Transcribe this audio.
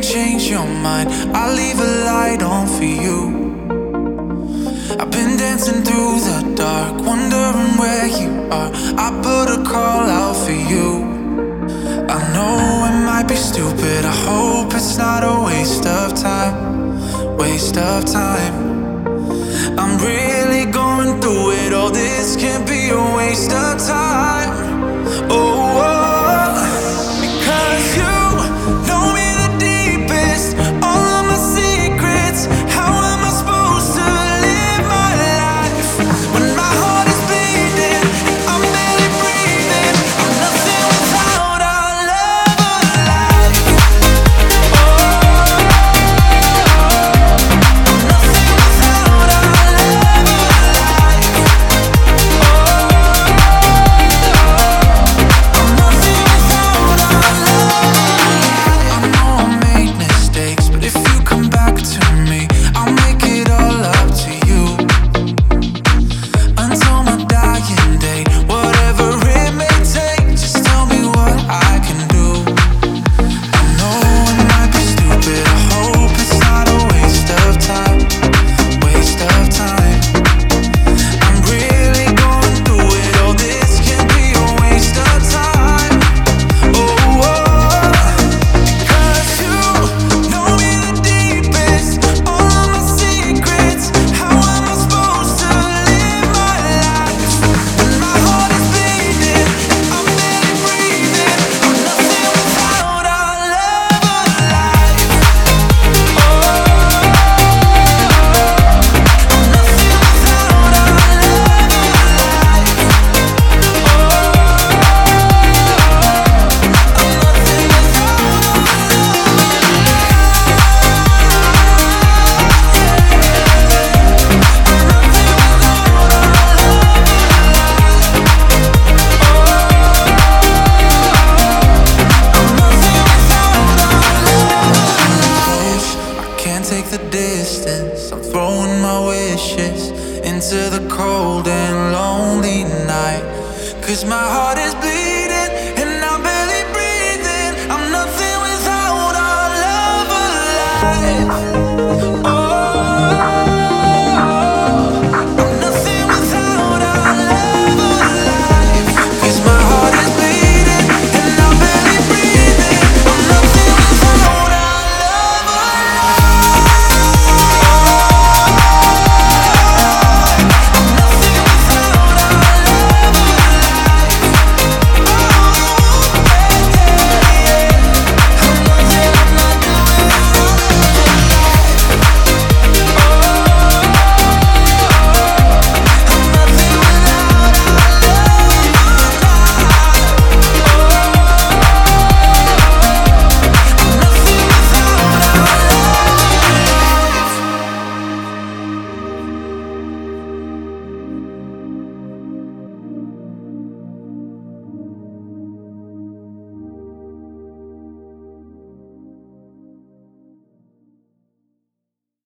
change your mind. I'll leave a light on for you. I've been dancing through the dark, wondering where you are. I put a call out for you. I know it might be stupid, I hope it's not a waste of time. Waste of time. I'm really going through it, all this can't be a waste of time. Oh, because you know me the deepest, all of my secrets. How am I supposed to live my life when my heart is bleeding and I'm barely breathing? I'm nothing without our love alive. Oh, I'm nothing without our love alive. I'm nothing without our love. I know I made mistakes, but if you come back to me, I'll make it all up to you. Until my dying day, whatever it may take, just tell me what I can do. I know it might be stupid, I hope it's not a waste of time. Waste of time. I'm really going through it, all this can't be a waste of time. Oh, because you know me the deepest, all of my secrets. How am I supposed to live my life when my heart is bleeding and I'm barely breathing? I'm nothing without our love alive. Oh, I'm nothing without our love alive. I can't take the distance. I'm throwing my wishes into the cold and lonely night. 'Cause my heart is bleeding and I'm barely breathing. I'm nothing without our love alive.